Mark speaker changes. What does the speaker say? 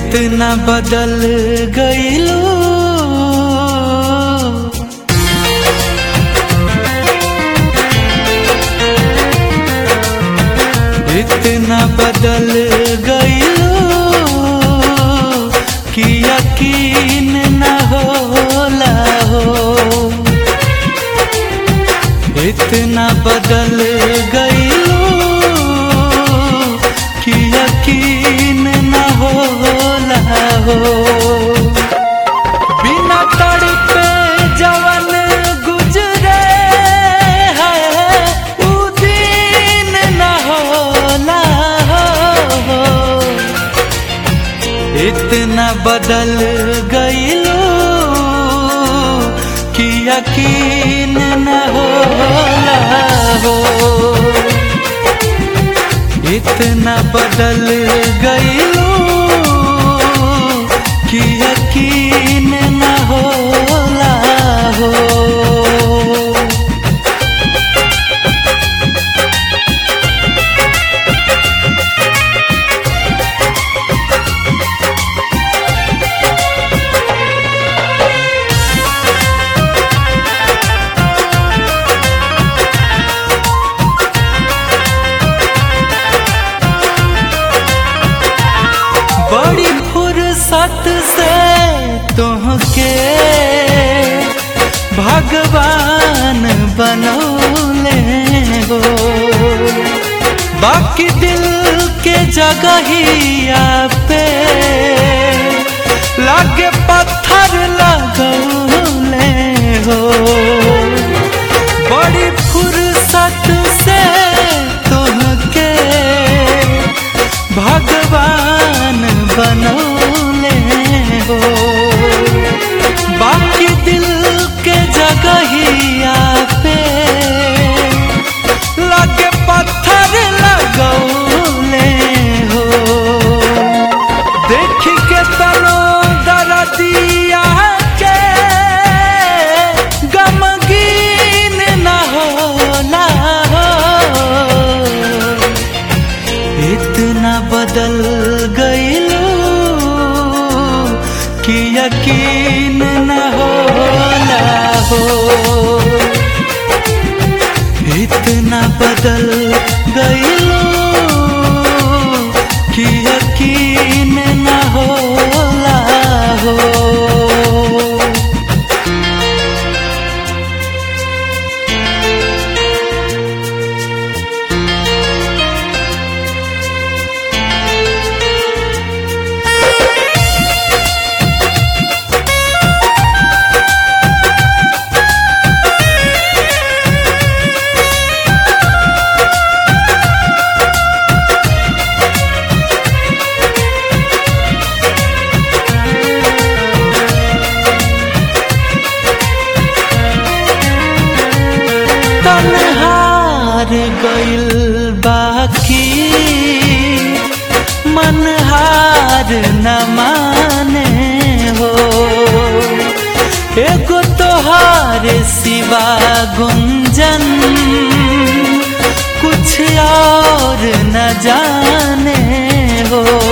Speaker 1: इतना बदल गईलू, इतना बदल गईलू कि यकीन न होला हो। इतना बदल गईलू कि यकीन न होला हो। बिना तड़पे जवन गुजरे है उ दिन न होला हो। इतना बदल गईलू कि यकीन न होला हो। इतना बदल गईलू कि यकीन न होला हो। बड़ी फुर्सत से तुहके भगवान बनौले हो। बाकी दिल के जगहिया पे लागे पत्थर लगौले हो। बड़ी फुर्सत से तुहके भगवान बनौले हो। बाकी दिल के जगहिया पे लगे पत्थर लगौले हो। देख के तनो दर्दिया के गमगीन न होला हो। इतना बदल गईलू कि यकीन न होला हो। इतना बदल गईलू कि यकीन न होला हो। तन्हार गइल बाकी मनहार न माने हो। एगो तोहार सिवा गुंजन कुछ और न जाने हो।